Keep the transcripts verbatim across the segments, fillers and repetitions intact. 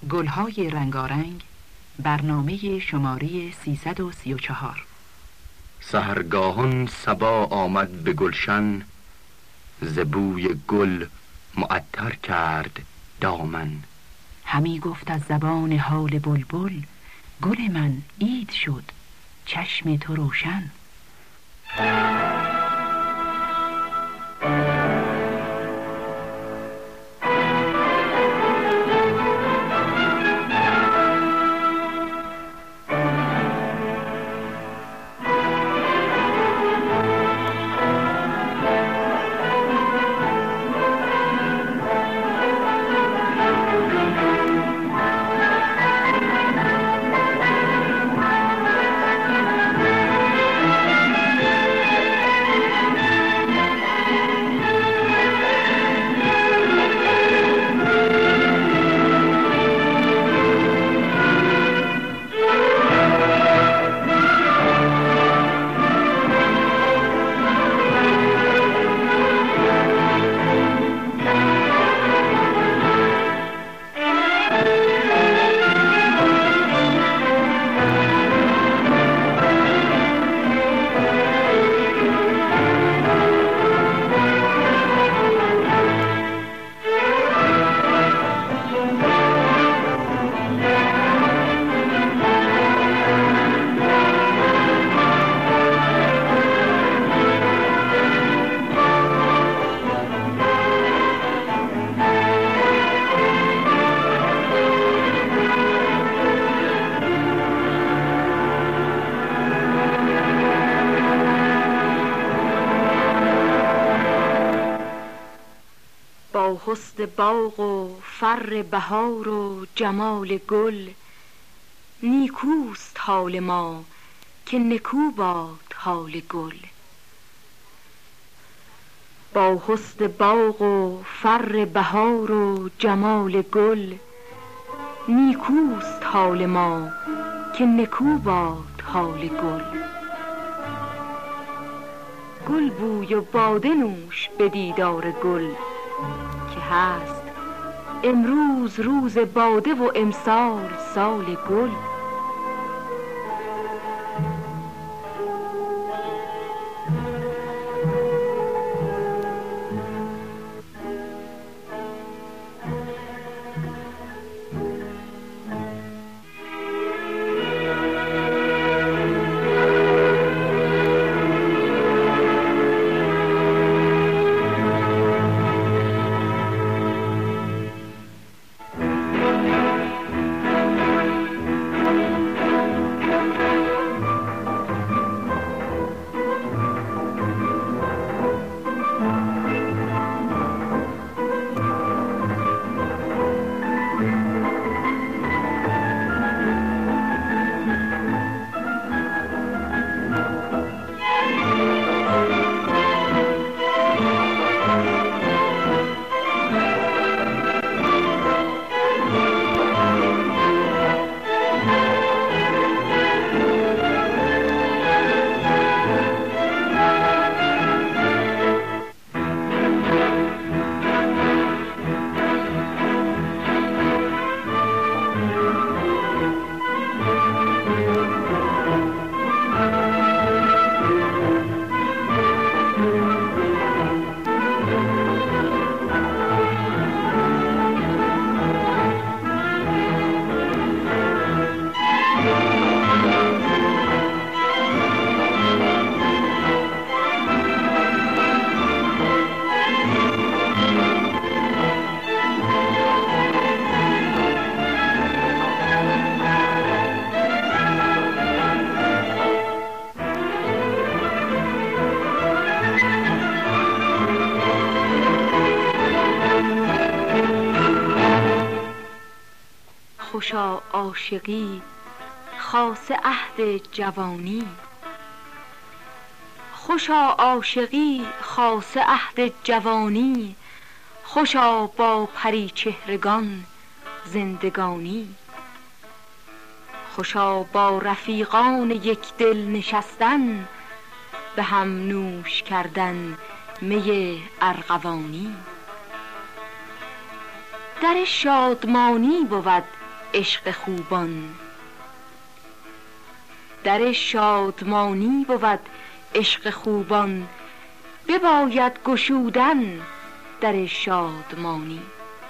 گلهای رنگارنگ، برنامه شماره سیصد و سی و چهار. سحرگاهان صبا آمد به گلشن، ز بوی گل معطر کرد دامن. همی گفت از زبان حال بلبل، گل من عید شد چشم تو روشن. حسن باغ و فر بهار و جمال گل، نیکوست حال ما که نکو باد حال گل. با حسن باغ و فر بهار و جمال گل، نیکوست حال ما که نکو باد حال گل. گل بوی و باده نوش به دیدار گل، که هست امروز روز باده و امسال سال گل. خوشا عاشقی خاص عهد جوانی، خوشا عاشقی خاص عهد جوانی، خوشا با پری چهرگان زندگانی. خوشا با رفیقان یک دل نشستن، به هم نوش کردن می ارغوانی. در شادمانی بود عشق خوبان. در شادمانی بود عشق خوبان، بباید گشودن در شادمانی.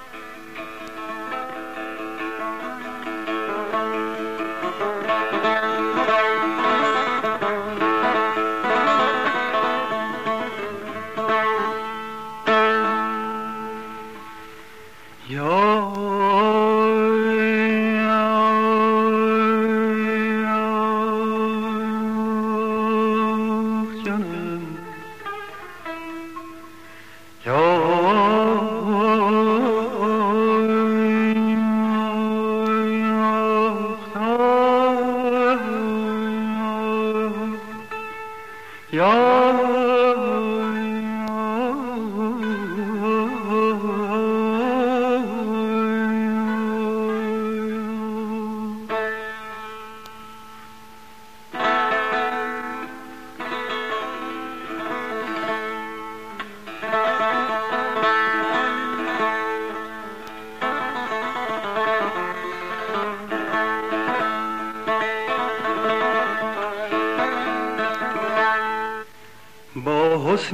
با حسن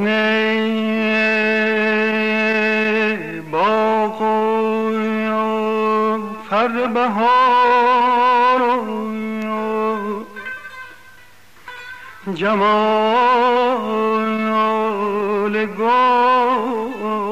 باغ و فر بهار و جمال گل،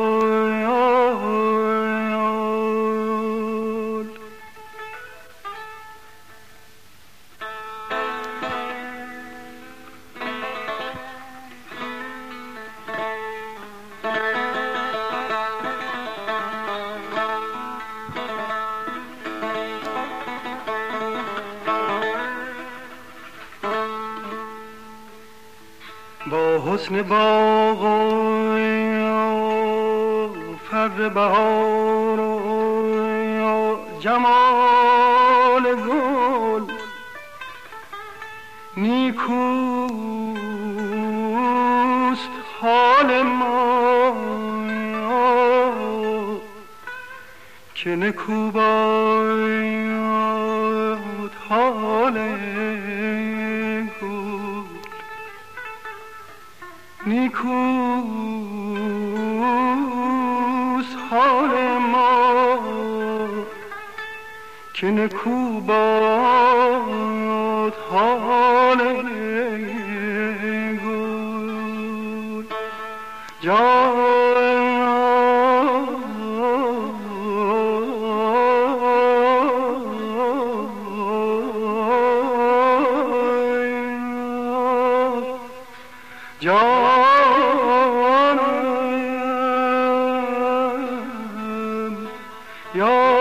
با حسن باغ و فر بهار و جمال گل، نیکوست حال ما که نکو باد حال گل. نیکوست حال ما که نکو باد حال گل. جان جانم یا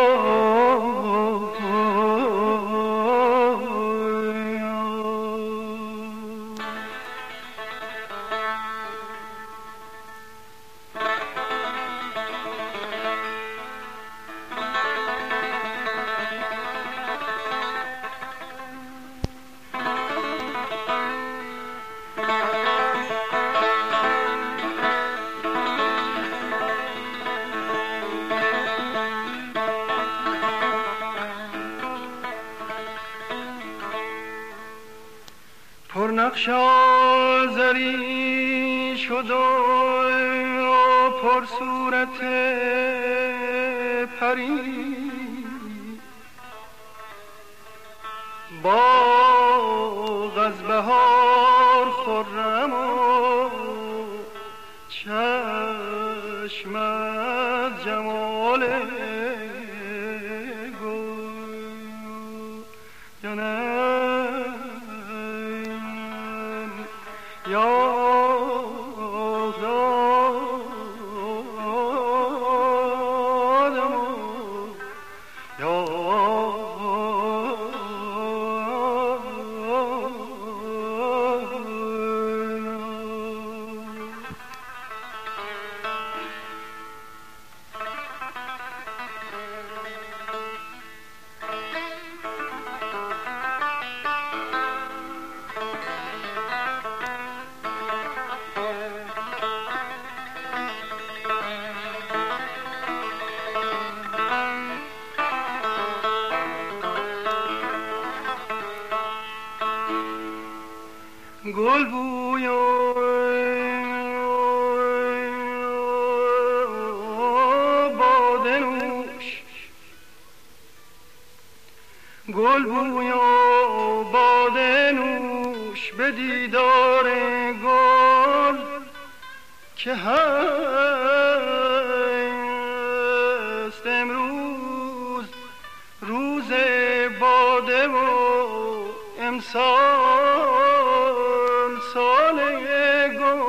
پرنقش آزری شد و پر صورت پری، باغ از بهار خرم و چشم از جمال گل. یا نه یا گل بوی و باده نوش گل بوی و باده نوش به دیدار گل که هست امروز روز باده و امسال سال گل.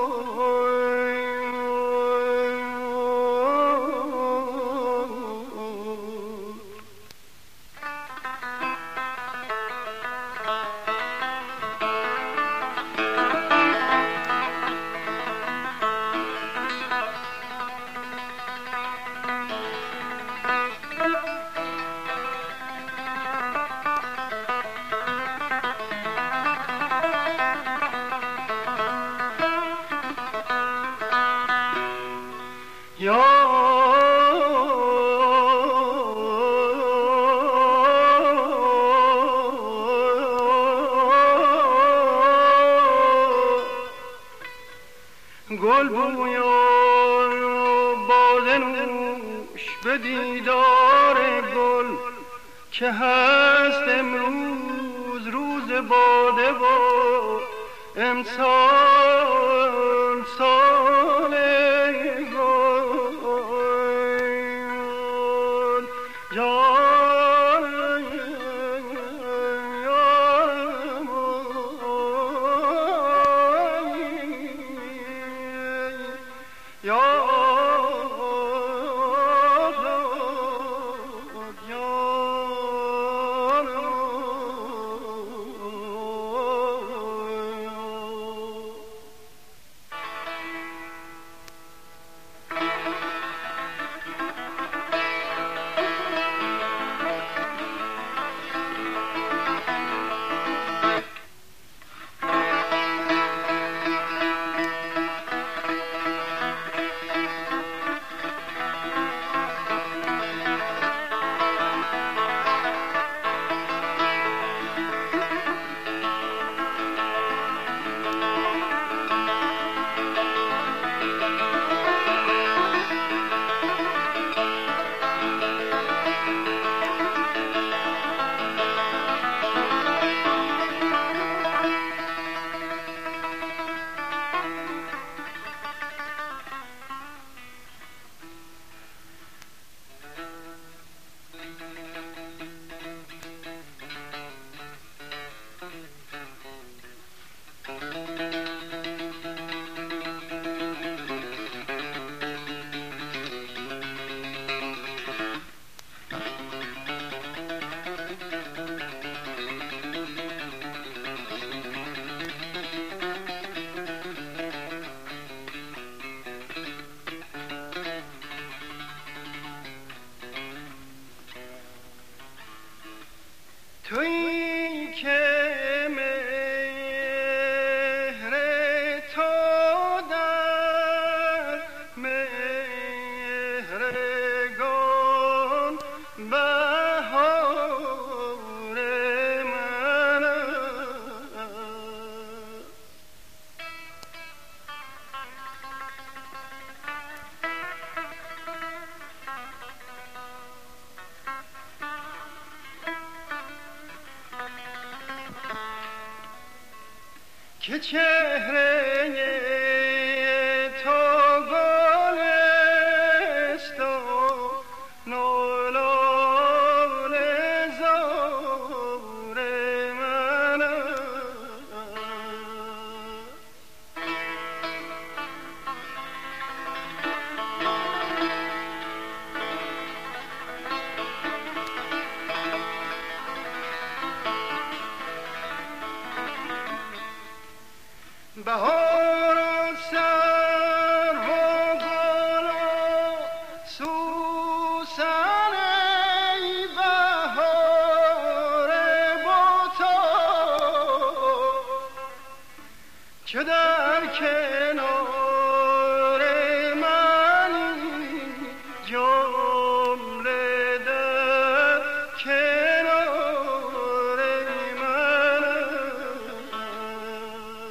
گل بوی و باده نوش به دیدار گل که هست امروز روز باده و امسال سال گل. جان تویی که مهر تو در مهرگان بهار من که چهره تو گل است و نالان زار من بهار و سرو و گل و سوسن ای بهار با تو که در کنار منی جمله در کنار من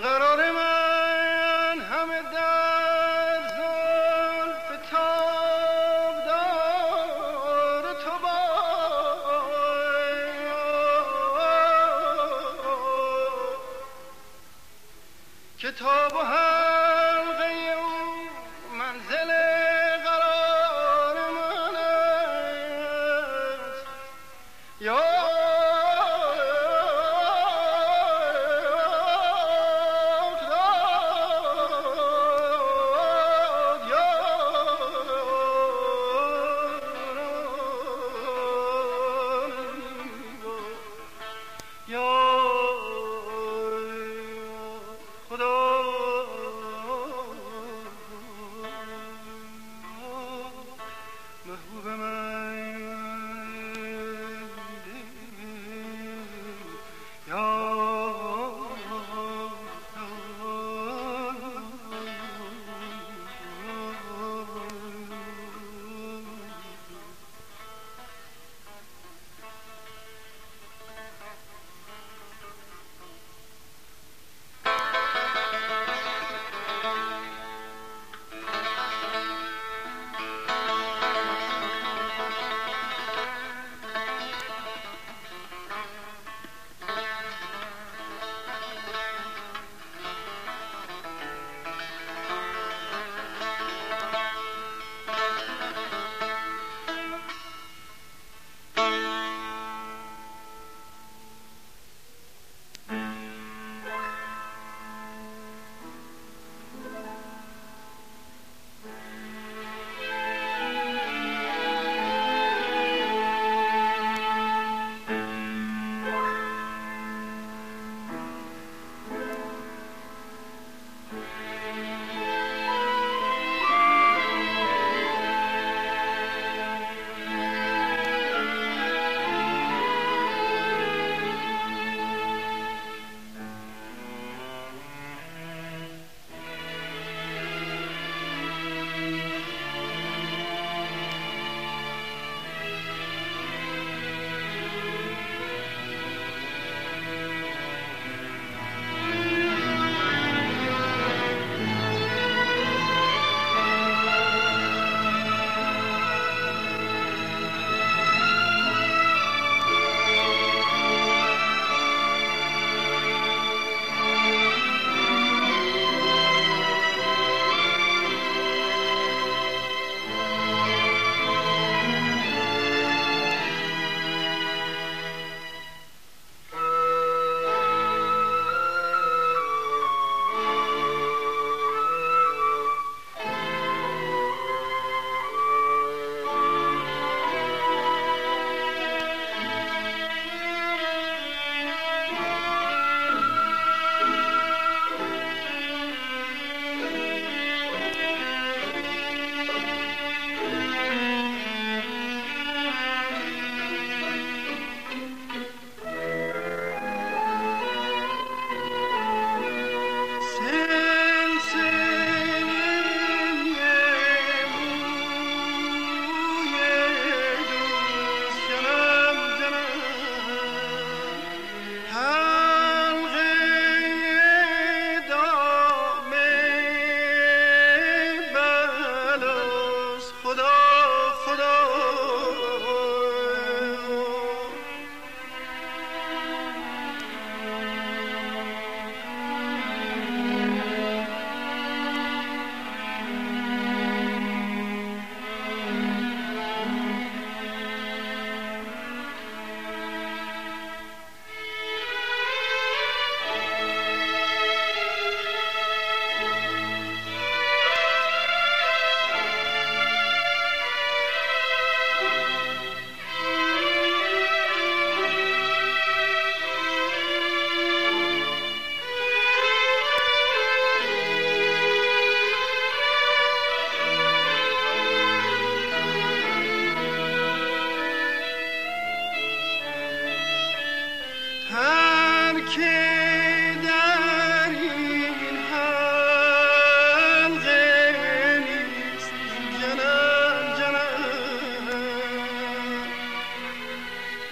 قرار من همه در زلف تابدار تو باد، کتاب و حلقه او منزل قرار من است. یا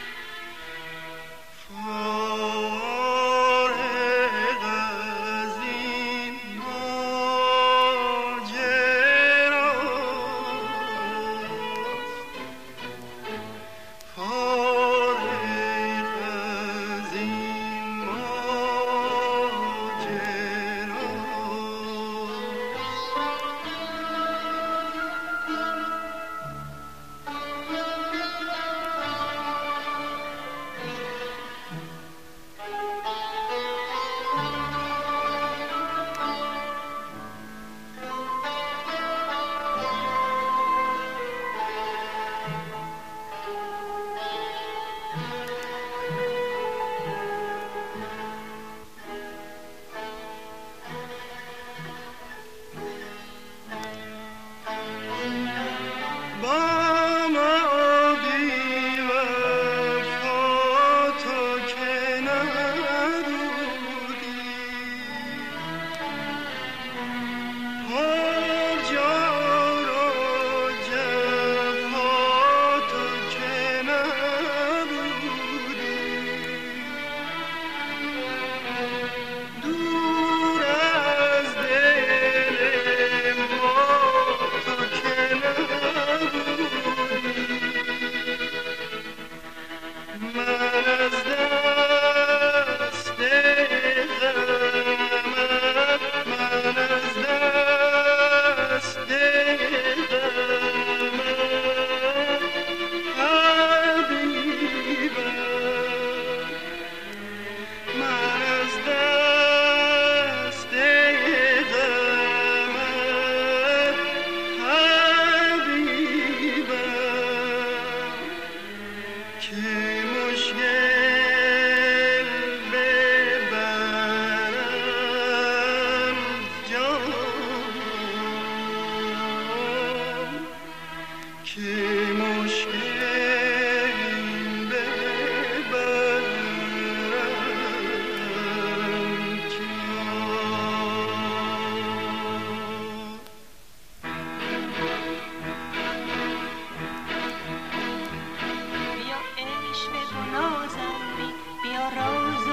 فارغ از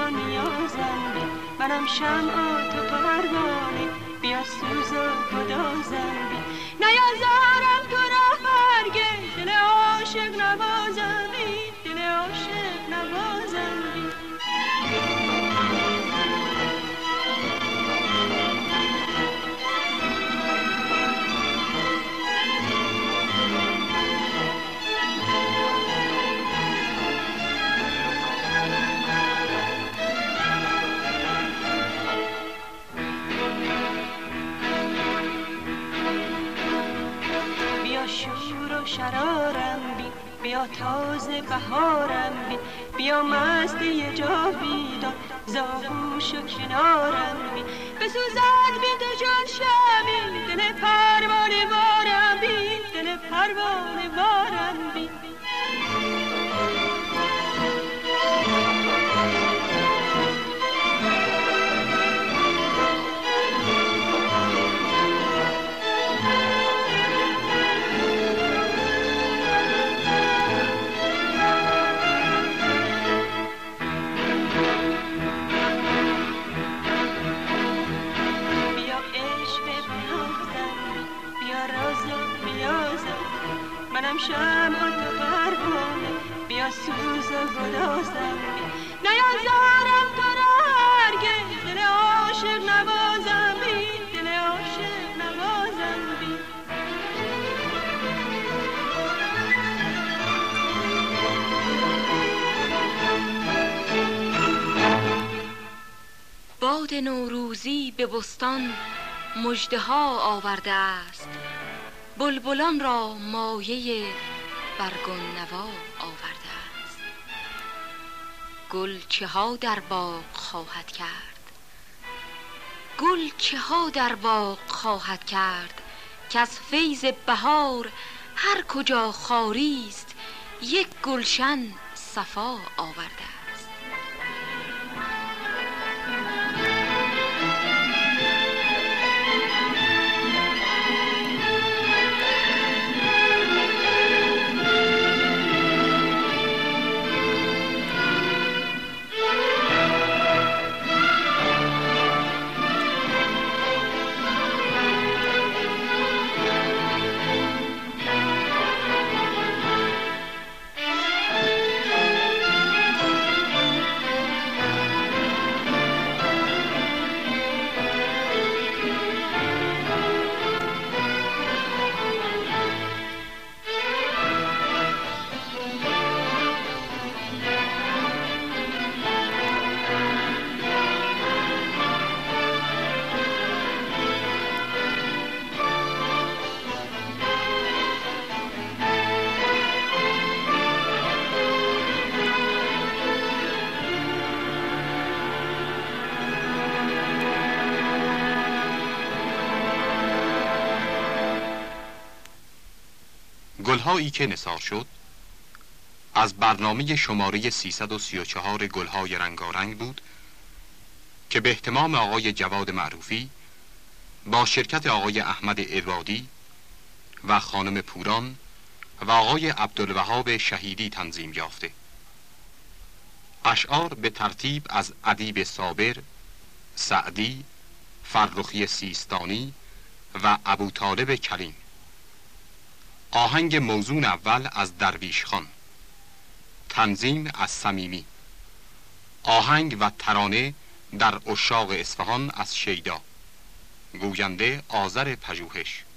نیازم بی، منم شمع تو پروانه، بیا سوز و گدازم بی. نیازارم تو را هرگز، دل عاشق نوازم بی، دل عاشق نوازم بی. شور و شرارم بی، بیا تازه بهارم بی، بیا مستی جاویدان زاغوش و کنارم بی. بسوزد بی تو جان شبی، دل پروانه وارم بی، دل پروانه وارم بی. منم شمع تو پروانه، بیا سوز و گدازم بی. نیازارم تو را هرگز، دل عاشق نوازم بی، دل عاشق نوازم بی. باد نوروزی به بستان مژده ها آورده است، بلبلان را مایه برگ و نوا آورده است. گل چه ها در باغ خواهد کرد، گل چه ها در باغ خواهد کرد، که از فیض بهار هر کجا خاری است، یک گلشن صفا آورده است. گلهایی که نثار شد از برنامه شماره سیصد و سی و چهار گلهای رنگارنگ بود که به اهتمام آقای جواد معروفی با شرکت آقای احمد عوادی و خانم پوران و آقای عبدالوهاب شهیدی تنظیم یافته. اشعار به ترتیب از ادیب صابر، سعدی، فرخی سیستانی و ابوطالب کلیم. آهنگ موزون اول از درویش خان، تنظیم از صمیمی. آهنگ و ترانه در عشاق اصفهان از شیدا. گوینده آذر پژوهش.